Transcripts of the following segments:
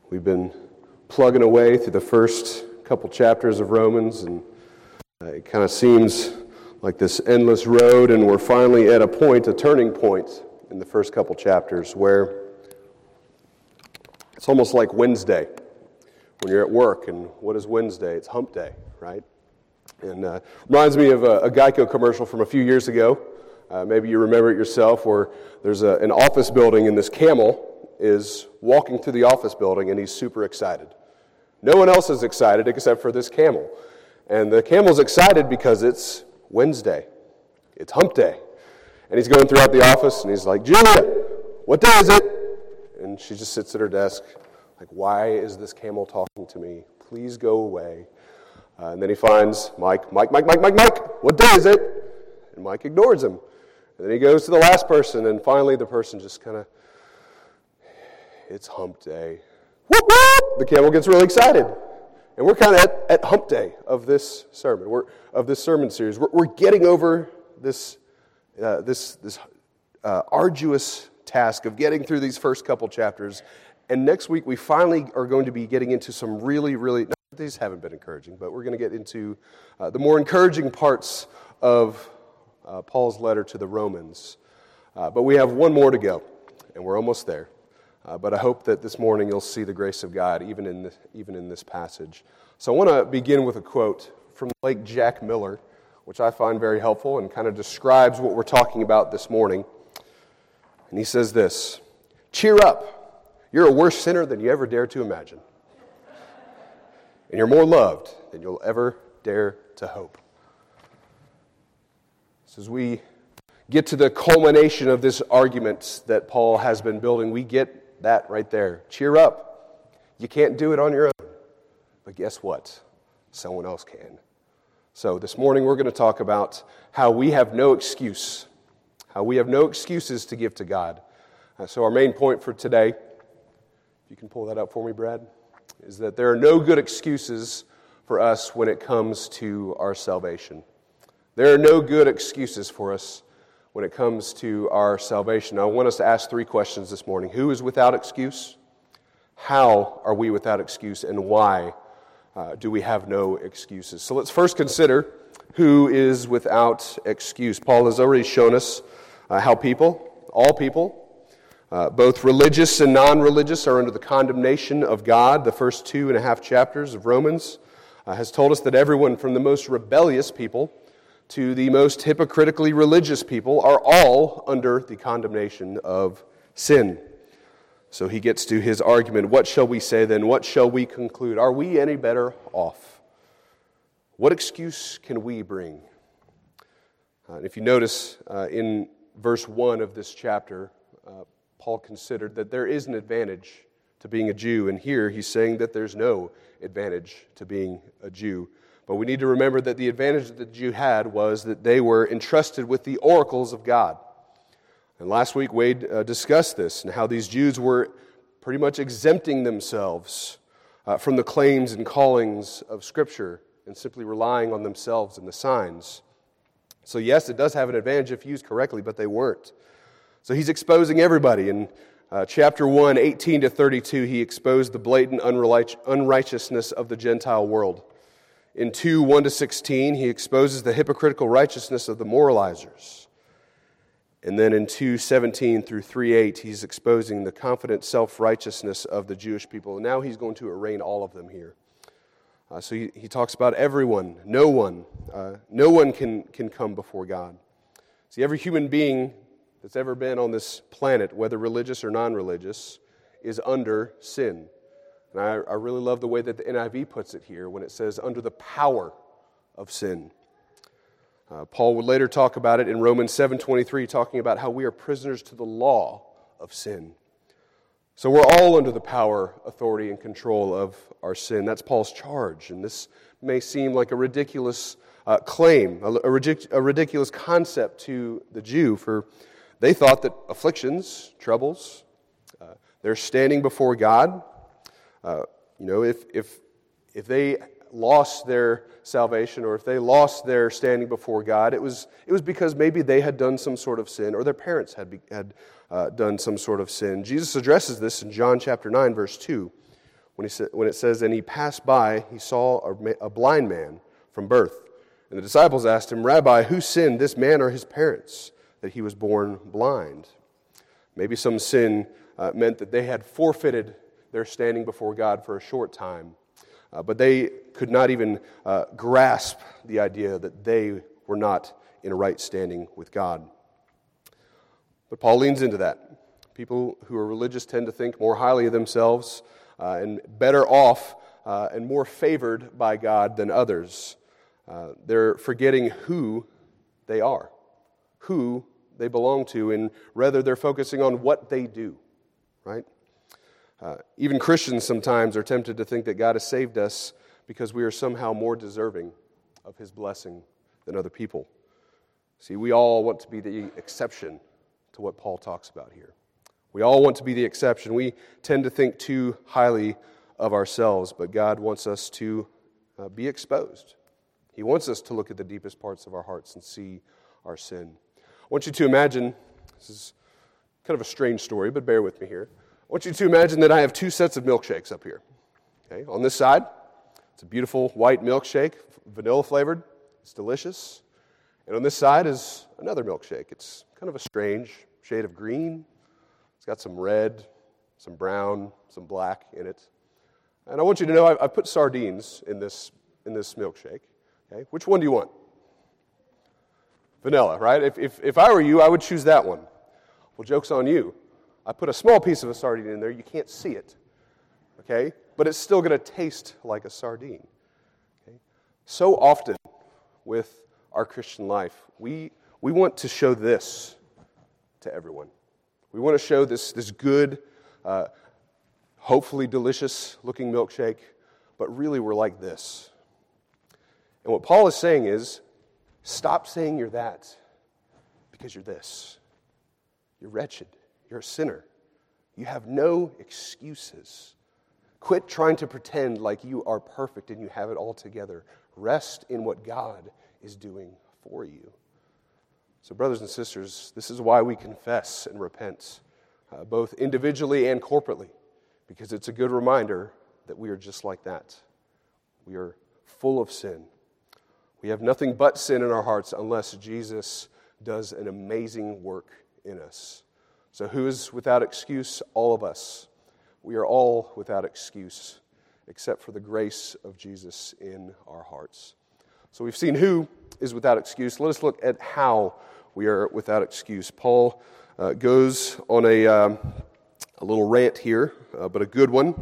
We've been plugging away through the first couple chapters of Romans, and it kind of seems like this endless road, and we're finally at a turning point in the first couple chapters where it's almost like Wednesday when you're at work. And what is Wednesday? It's hump day, right? And reminds me of a Geico commercial from a few years ago. Maybe you remember it yourself, where there's an office building, and this camel is walking through the office building, and he's super excited. No one else is excited except for this camel. And the camel's excited because it's Wednesday. It's hump day. And he's going throughout the office, and he's like, "Julia, what day is it?" And she just sits at her desk, like, "Why is this camel talking to me? Please go away." And then he finds Mike, "Mike, what day is it?" And Mike ignores him. And then he goes to the last person, and finally the person just kind of, "It's hump day." Whoop, whoop! The camel gets really excited. And we're kind of at hump day of this sermon, of this sermon series. We're getting over this arduous task of getting through these first couple chapters. And next week we finally are going to be getting into some really, these haven't been encouraging, but we're going to get into the more encouraging parts of Paul's letter to the Romans. But we have one more to go, and we're almost there. But I hope that this morning you'll see the grace of God even in this passage. So I want to begin with a quote from the late Jack Miller, which I find very helpful and kind of describes what we're talking about this morning. And he says this: "Cheer up. You're a worse sinner than you ever dared to imagine. And you're more loved than you'll ever dare to hope." So as we get to the culmination of this argument that Paul has been building, we get that right there. Cheer up. You can't do it on your own. But guess what? Someone else can. So this morning we're going to talk about how we have no excuse. How we have no excuses to give to God. So our main point for today, if you can pull that up for me, Brad, is that there are no good excuses for us when it comes to our salvation. There are no good excuses for us when it comes to our salvation. I want us to ask three questions this morning. Who is without excuse? How are we without excuse? And why do we have no excuses? So let's first consider who is without excuse. Paul has already shown us how all people, both religious and non-religious, are under the condemnation of God. The first 2.5 chapters of Romans has told us that everyone from the most rebellious people to the most hypocritically religious people are all under the condemnation of sin. So he gets to his argument. What shall we say then? What shall we conclude? Are we any better off? What excuse can we bring? If you notice in verse 1 of this chapter, Paul considered that there is an advantage to being a Jew. And here he's saying that there's no advantage to being a Jew. But we need to remember that the advantage that the Jew had was that they were entrusted with the oracles of God. And last week Wade discussed this and how these Jews were pretty much exempting themselves from the claims and callings of Scripture and simply relying on themselves and the signs. So yes, it does have an advantage if used correctly, but they weren't. So he's exposing everybody. In chapter 1, 18 to 32, he exposed the blatant unrighteousness of the Gentile world. In 2, 1 to 16, he exposes the hypocritical righteousness of the moralizers. And then in 2, 17 through 3, 8, he's exposing the confident self-righteousness of the Jewish people. And now he's going to arraign all of them here. So he talks about everyone, no one can come before God. See, every human being that's ever been on this planet, whether religious or non-religious, is under sin. And I really love the way that the NIV puts it here when it says, under the power of sin. Paul would later talk about it in Romans 7:23, talking about how we are prisoners to the law of sin. So we're all under the power, authority, and control of our sin. That's Paul's charge. And this may seem like a ridiculous claim, a ridiculous concept to the Jew, for they thought that afflictions, troubles, they're standing before God. If they lost their salvation or if they lost their standing before God, it was because maybe they had done some sort of sin or their parents had done some sort of sin. Jesus addresses this in John chapter 9, verse 2, when it says, and he passed by, he saw a blind man from birth. And the disciples asked him, Rabbi, who sinned, this man or his parents, that he was born blind? Maybe some sin meant that they had forfeited their standing before God for a short time, but they could not even grasp the idea that they were not in a right standing with God. But Paul leans into that. People who are religious tend to think more highly of themselves and better off and more favored by God than others. They're forgetting who they are, who they belong to, and rather they're focusing on what they do, right? Even Christians sometimes are tempted to think that God has saved us because we are somehow more deserving of His blessing than other people. See, we all want to be the exception to what Paul talks about here. We all want to be the exception. We tend to think too highly of ourselves, but God wants us to be exposed. He wants us to look at the deepest parts of our hearts and see our sin. I want you to imagine, this is kind of a strange story, but bear with me here. I want you to imagine that I have two sets of milkshakes up here. Okay, on this side, it's a beautiful white milkshake, vanilla flavored. It's delicious. And on this side is another milkshake. It's kind of a strange shade of green. It's got some red, some brown, some black in it. And I want you to know I put sardines in this milkshake. Okay, which one do you want? Vanilla, right? If I were you, I would choose that one. Well, joke's on you. I put a small piece of a sardine in there. You can't see it, okay? But it's still going to taste like a sardine. Okay? So often with our Christian life, we want to show this to everyone. We want to show this good, hopefully delicious-looking milkshake, but really we're like this. And what Paul is saying is, stop saying you're that because you're this. You're wretched. You're a sinner. You have no excuses. Quit trying to pretend like you are perfect and you have it all together. Rest in what God is doing for you. So brothers and sisters, this is why we confess and repent, both individually and corporately, because it's a good reminder that we are just like that. We are full of sin. We have nothing but sin in our hearts unless Jesus does an amazing work in us. So who is without excuse? All of us. We are all without excuse, except for the grace of Jesus in our hearts. So we've seen who is without excuse. Let us look at how we are without excuse. Paul goes on a little rant here, but a good one.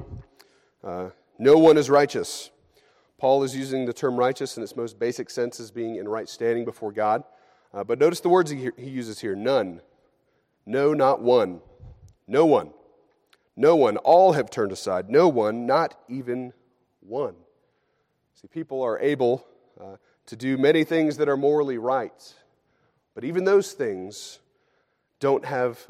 No one is righteous. Paul is using the term righteous in its most basic sense as being in right standing before God. But notice the words he uses here. None. No, not one. No one. No one. All have turned aside. No one, not even one. See, people are able to do many things that are morally right. But even those things don't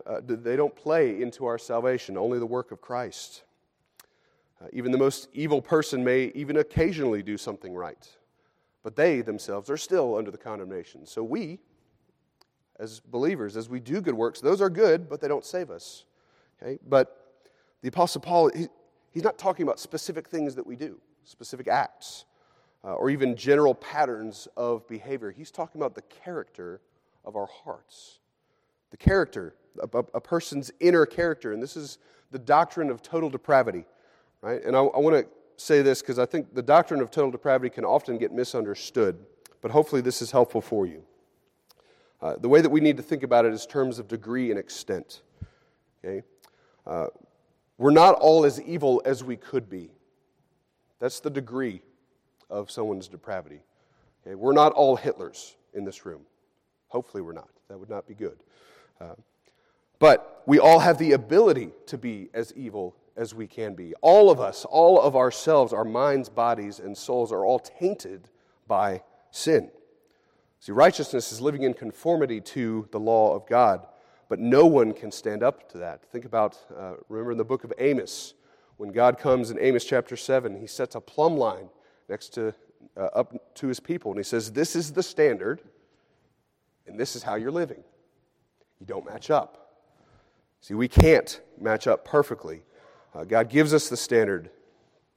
play into our salvation, only the work of Christ. Even the most evil person may even occasionally do something right, but they themselves are still under the condemnation. So we, as believers, as we do good works, those are good, but they don't save us. Okay? But the Apostle Paul, he's not talking about specific things that we do, specific acts, or even general patterns of behavior. He's talking about the character of our hearts. The character, a person's inner character, and this is the doctrine of total depravity. Right? And I want to say this because I think the doctrine of total depravity can often get misunderstood, but hopefully this is helpful for you. The way that we need to think about it is terms of degree and extent. Okay? We're not all as evil as we could be. That's the degree of someone's depravity. Okay? We're not all Hitlers in this room. Hopefully we're not. That would not be good. But we all have the ability to be as evil as we can be. All of us, all of ourselves, our minds, bodies, and souls are all tainted by sin. See, righteousness is living in conformity to the law of God, but no one can stand up to that. Think about, remember in the book of Amos, when God comes in Amos chapter 7, he sets a plumb line next to, up to his people, and he says, this is the standard, and this is how you're living. You don't match up. See, we can't match up perfectly. God gives us the standard,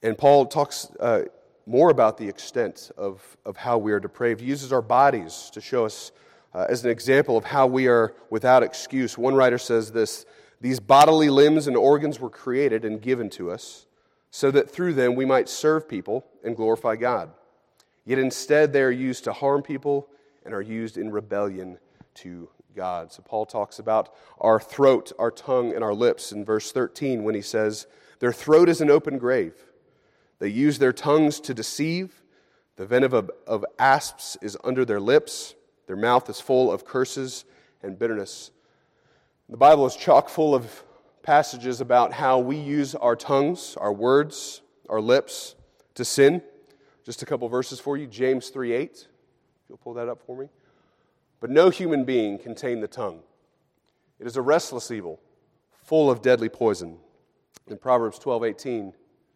And Paul talks more about the extent of how we are depraved. He uses our bodies to show us as an example of how we are without excuse. One writer says this: "These bodily limbs and organs were created and given to us so that through them we might serve people and glorify God. Yet instead they are used to harm people and are used in rebellion to God." So Paul talks about our throat, our tongue, and our lips in verse 13 when he says, "Their throat is an open grave. They use their tongues to deceive. The venom of asps is under their lips. Their mouth is full of curses and bitterness." The Bible is chock full of passages about how we use our tongues, our words, our lips to sin. Just a couple verses for you. James 3:8. If you'll pull that up for me. "But no human being can tame the tongue. It is a restless evil, full of deadly poison." In Proverbs 12:18,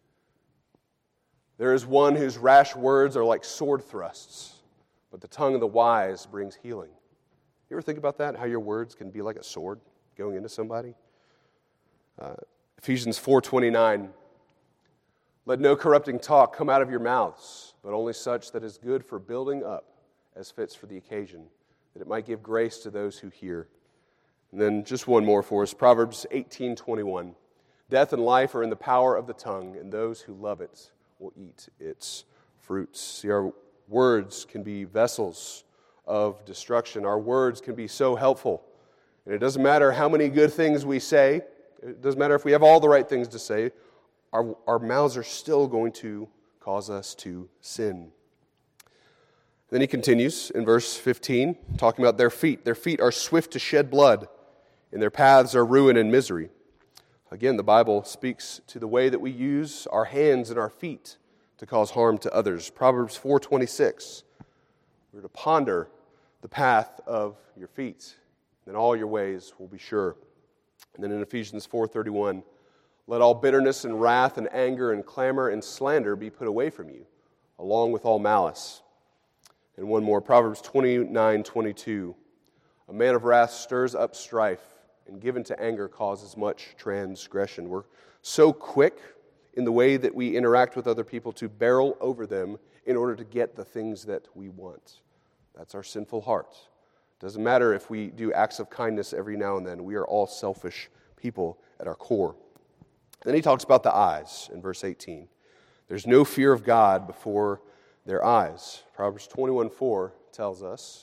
"There is one whose rash words are like sword thrusts, but the tongue of the wise brings healing." You ever think about that? How your words can be like a sword going into somebody? Ephesians 4:29, "Let no corrupting talk come out of your mouths, but only such that is good for building up as fits for the occasion, that it might give grace to those who hear." And then just one more for us. Proverbs 18:21, "Death and life are in the power of the tongue, and those who love it will eat its fruits." See, our words can be vessels of destruction. Our words can be so helpful. And it doesn't matter how many good things we say. It doesn't matter if we have all the right things to say. Our mouths are still going to cause us to sin. Then he continues in verse 15, talking about their feet. "Their feet are swift to shed blood, and their paths are ruin and misery." Again, the Bible speaks to the way that we use our hands and our feet to cause harm to others. Proverbs 4:26, "We're to ponder the path of your feet, then all your ways will be sure." And then in Ephesians 4:31, "Let all bitterness and wrath and anger and clamor and slander be put away from you, along with all malice." And one more, Proverbs 29:22, "A man of wrath stirs up strife, and given to anger causes much transgression." We're so quick in the way that we interact with other people to barrel over them in order to get the things that we want. That's our sinful heart. Doesn't matter if we do acts of kindness every now and then. We are all selfish people at our core. Then he talks about the eyes in verse 18. "There's no fear of God before their eyes." Proverbs 21:4 tells us,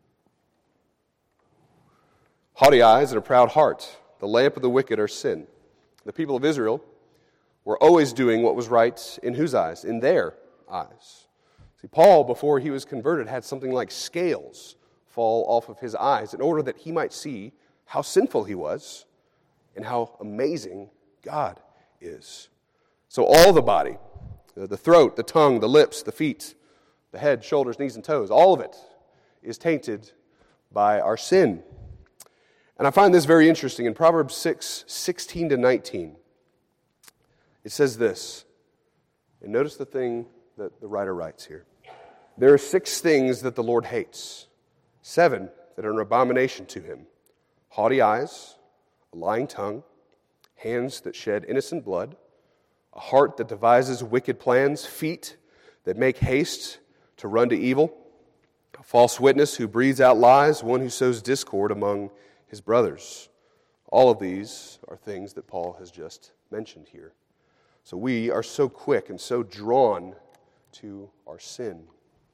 "Haughty eyes and a proud heart, the lamp of the wicked are sin." The people of Israel were always doing what was right in whose eyes? In their eyes. See, Paul, before he was converted, had something like scales fall off of his eyes in order that he might see how sinful he was and how amazing God is. So all the body, the throat, the tongue, the lips, the feet, the head, shoulders, knees, and toes, all of it is tainted by our sin. And I find this very interesting. In Proverbs 6:16-19, it says this, and notice the thing that the writer writes here. "There are 6 things that the Lord hates, 7 that are an abomination to him: haughty eyes, a lying tongue, hands that shed innocent blood, a heart that devises wicked plans, feet that make haste to run to evil, a false witness who breathes out lies, one who sows discord among his brothers." All of these are things that Paul has just mentioned here. So we are so quick and so drawn to our sin.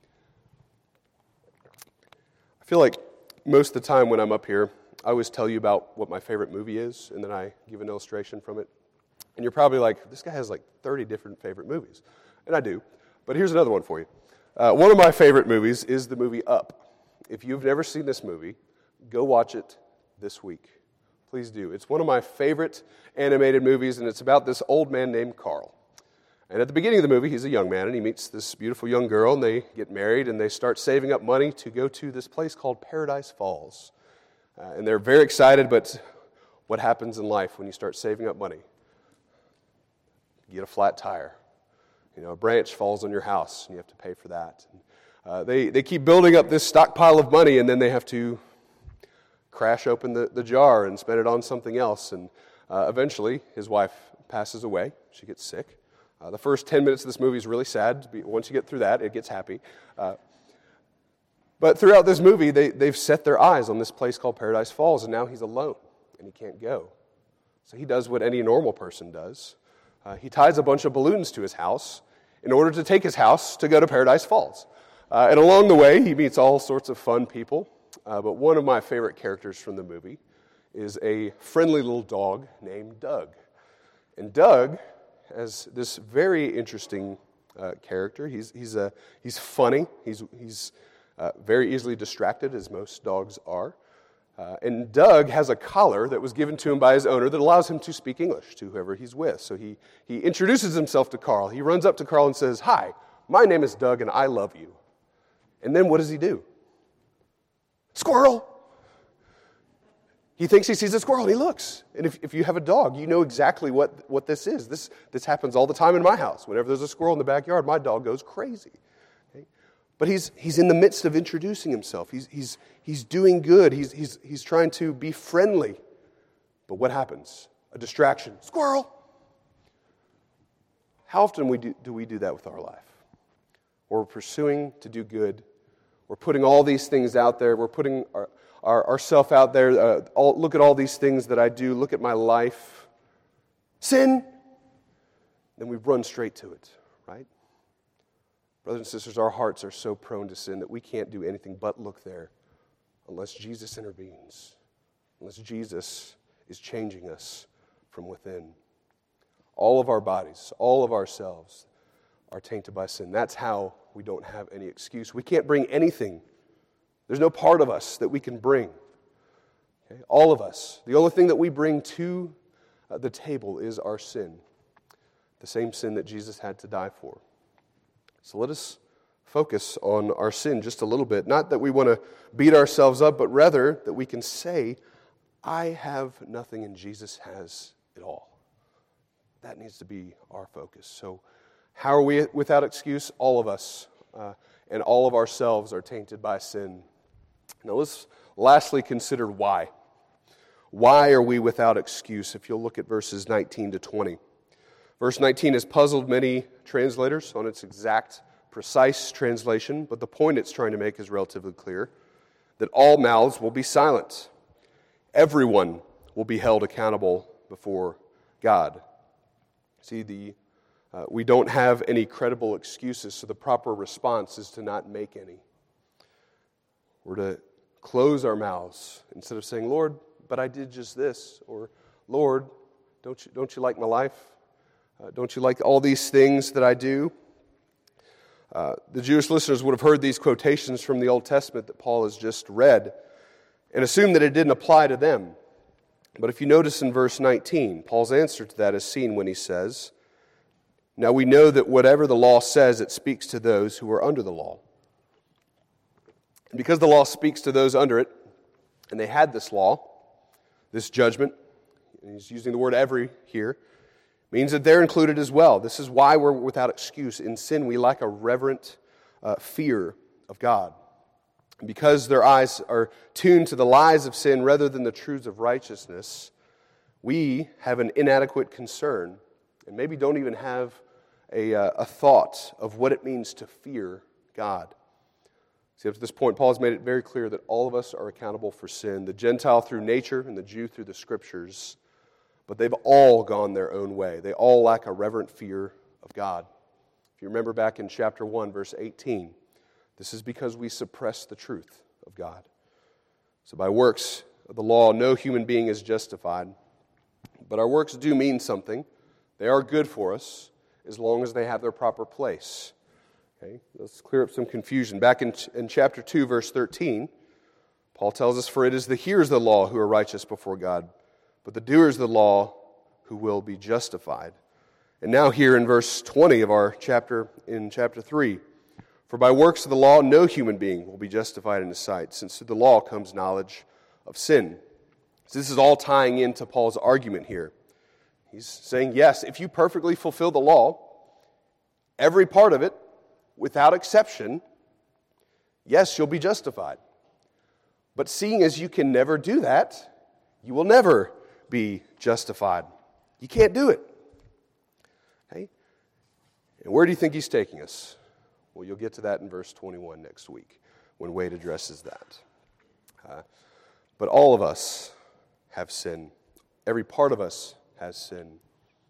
I feel like most of the time when I'm up here, I always tell you about what my favorite movie is, and then I give an illustration from it. And you're probably like, this guy has like 30 different favorite movies. And I do. But here's another one for you. One of my favorite movies is the movie Up. If you've never seen this movie, go watch it this week. Please do. It's one of my favorite animated movies, and it's about this old man named Carl. And at the beginning of the movie, he's a young man, and he meets this beautiful young girl, and they get married, and they start saving up money to go to this place called Paradise Falls. And they're very excited, but what happens in life when you start saving up money? You get a flat tire. You know, a branch falls on your house, and you have to pay for that. And, they keep building up this stockpile of money, and then they have to crash open the jar and spend it on something else. And eventually, his wife passes away. She gets sick. The first 10 minutes of this movie is really sad. Once you get through that, it gets happy. But throughout this movie, they've set their eyes on this place called Paradise Falls, and now he's alone, and he can't go. So he does what any normal person does. He ties a bunch of balloons to his house in order to take his house to go to Paradise Falls. And along the way, he meets all sorts of fun people. But one of my favorite characters from the movie is a friendly little dog named Doug. And Doug has this very interesting character. He's funny. He's very easily distracted, as most dogs are. And Doug has a collar that was given to him by his owner that allows him to speak English to whoever he's with. So he introduces himself to Carl. He runs up to Carl and says, "Hi, my name is Doug and I love you." And then what does he do? Squirrel! He thinks he sees a squirrel and he looks. And if you have a dog, you know exactly what this is. This happens all the time in my house. Whenever there's a squirrel in the backyard, my dog goes crazy. Okay? But he's in the midst of introducing himself. He's doing good. He's trying to be friendly. But what happens? A distraction. Squirrel! How often do we do that with our life? Or we're pursuing to do good. We're putting all these things out there. We're putting ourself out there. Look at all these things that I do. Look at my life. Sin. Then we run straight to it, right? Brothers and sisters, our hearts are so prone to sin that we can't do anything but look there unless Jesus intervenes, unless Jesus is changing us from within. All of our bodies, all of ourselves are tainted by sin. That's how we don't have any excuse. We can't bring anything. There's no part of us that we can bring. Okay? All of us. The only thing that we bring to the table is our sin, the same sin that Jesus had to die for. So let us focus on our sin just a little bit. Not that we want to beat ourselves up, but rather that we can say, I have nothing and Jesus has it all. That needs to be our focus. So how are we without excuse? All of us and all of ourselves are tainted by sin. Now let's lastly consider why. Why are we without excuse? If you'll look at verses 19 to 20. Verse 19 has puzzled many translators on its exact, precise translation, but the point it's trying to make is relatively clear, that all mouths will be silent. Everyone will be held accountable before God. See, we don't have any credible excuses, so the proper response is to not make any. We're to close our mouths instead of saying, Lord, but I did just this, or Lord, don't you like my life? Don't you like all these things that I do? The Jewish listeners would have heard these quotations from the Old Testament that Paul has just read and assumed that it didn't apply to them. But if you notice in verse 19, Paul's answer to that is seen when he says, now we know that whatever the law says, it speaks to those who are under the law. And because the law speaks to those under it, and they had this law, this judgment, and he's using the word every here, means that they're included as well. This is why we're without excuse. In sin, we lack a reverent fear of God. And because their eyes are tuned to the lies of sin rather than the truths of righteousness, we have an inadequate concern and maybe don't even have a thought of what it means to fear God. See, up to this point, Paul has made it very clear that all of us are accountable for sin, the Gentile through nature and the Jew through the Scriptures, but they've all gone their own way. They all lack a reverent fear of God. If you remember back in chapter 1, verse 18, this is because we suppress the truth of God. So by works of the law, no human being is justified, but our works do mean something. They are good for us as long as they have their proper place. Okay, let's clear up some confusion. Back in chapter 2, verse 13, Paul tells us, for it is the hearers of the law who are righteous before God, but the doers of the law who will be justified. And now here in verse 20 of our chapter, in chapter 3, for by works of the law no human being will be justified in his sight, since through the law comes knowledge of sin. So this is all tying into Paul's argument here. He's saying, yes, if you perfectly fulfill the law, every part of it, without exception, yes, you'll be justified. But seeing as you can never do that, you will never be justified. You can't do it. Okay? And where do you think he's taking us? Well, you'll get to that in verse 21 next week when Wade addresses that. But all of us have sin. Every part of us has sin.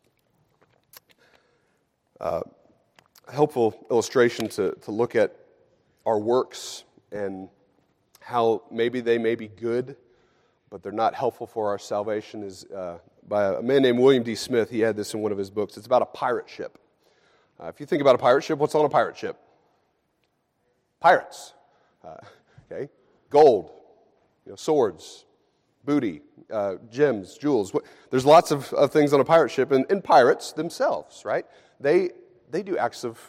A helpful illustration to look at our works and how maybe they may be good, but they're not helpful for our salvation is by a man named William D. Smith. He had this in one of his books. It's about a pirate ship. If you think about a pirate ship, what's on a pirate ship? Pirates. Okay, gold, swords, booty, gems, jewels. There's lots of things on a pirate ship, and pirates themselves, right? They do acts of,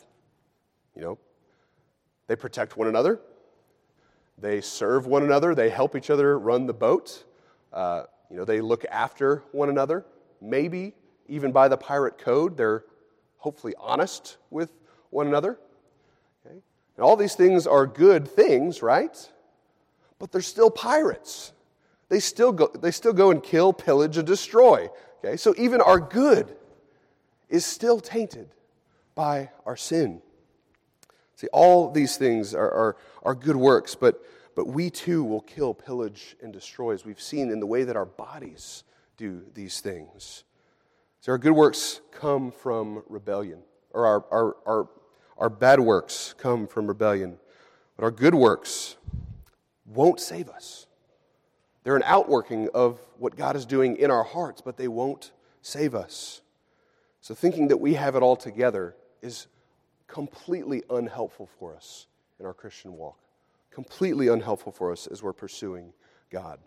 they protect one another. They serve one another. They help each other run the boat. They look after one another. Maybe even by the pirate code, they're hopefully honest with one another. Okay? And all these things are good things, right? But they're still pirates. They still go and kill, pillage, and destroy. Okay? So even our good is still tainted by our sin. See, all these things are good works, but we too will kill, pillage, and destroy, as we've seen in the way that our bodies do these things. So our good works come from rebellion, or our bad works come from rebellion. But our good works won't save us. They're an outworking of what God is doing in our hearts, but they won't save us. So thinking that we have it all together is completely unhelpful for us in our Christian walk. Completely unhelpful for us as we're pursuing God.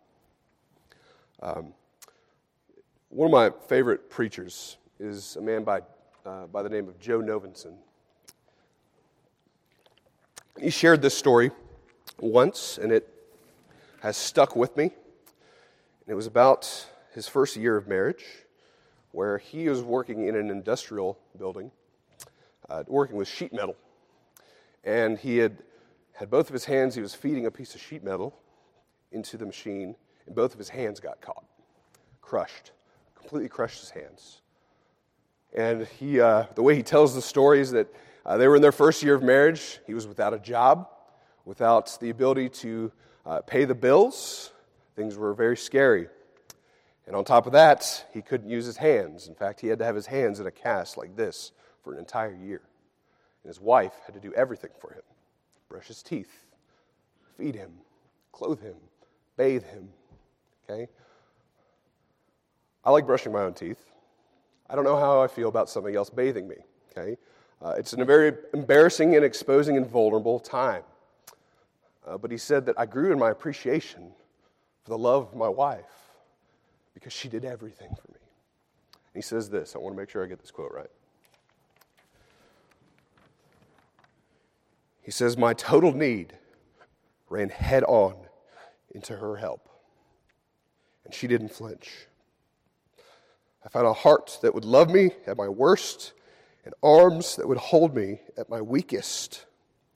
One of my favorite preachers is a man by the name of Joe Novenson. He shared this story once, and it has stuck with me. And it was about his first year of marriage, where he was working in an industrial building, working with sheet metal. And he had both of his hands, he was feeding a piece of sheet metal into the machine, and both of his hands got caught, crushed, completely crushed his hands. And he, the way he tells the story is that they were in their first year of marriage. He was without a job, without the ability to pay the bills. Things were very scary. And on top of that, he couldn't use his hands. In fact, he had to have his hands in a cast like this for an entire year. And his wife had to do everything for him. Brush his teeth, feed him, clothe him, bathe him. Okay? I like brushing my own teeth. I don't know how I feel about somebody else bathing me. Okay? It's a very embarrassing and exposing and vulnerable time. But he said that I grew in my appreciation for the love of my wife because she did everything for me. And he says this, I want to make sure I get this quote right. He says, "My total need ran head on into her help, and she didn't flinch. I found a heart that would love me at my worst and arms that would hold me at my weakest."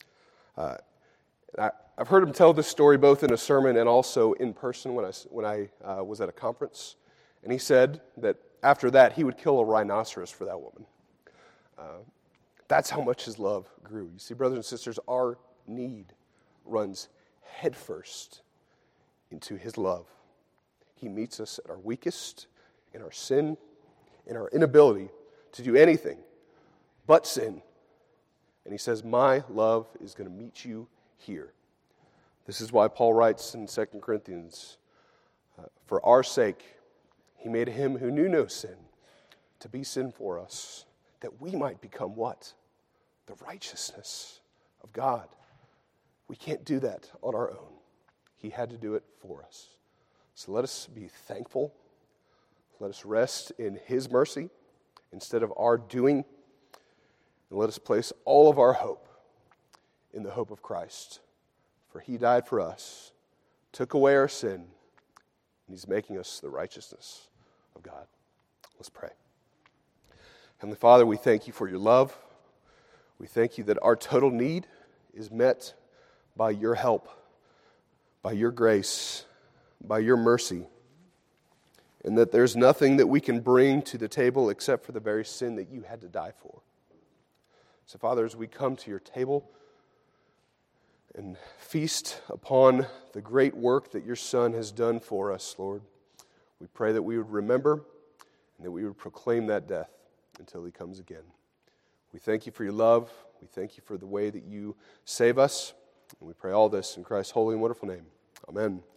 I've heard him tell this story both in a sermon and also in person when I was at a conference. And he said that after that, he would kill a rhinoceros for that woman. That's how much his love grew. You see, brothers and sisters, our need runs headfirst into his love. He meets us at our weakest, in our sin, in our inability to do anything but sin. And he says, my love is going to meet you here. This is why Paul writes in 2 Corinthians, for our sake, he made him who knew no sin to be sin for us, that we might become what? The righteousness of God. We can't do that on our own. He had to do it for us. So let us be thankful. Let us rest in his mercy instead of our doing. And let us place all of our hope in the hope of Christ. For he died for us, took away our sin, and he's making us the righteousness of God. Let's pray. Heavenly Father, we thank you for your love. We thank you that our total need is met by your help, by your grace, by your mercy, and that there's nothing that we can bring to the table except for the very sin that you had to die for. So, Father, as we come to your table and feast upon the great work that your Son has done for us, Lord, we pray that we would remember and that we would proclaim that death until he comes again. We thank you for your love. We thank you for the way that you save us. And we pray all this in Christ's holy and wonderful name. Amen.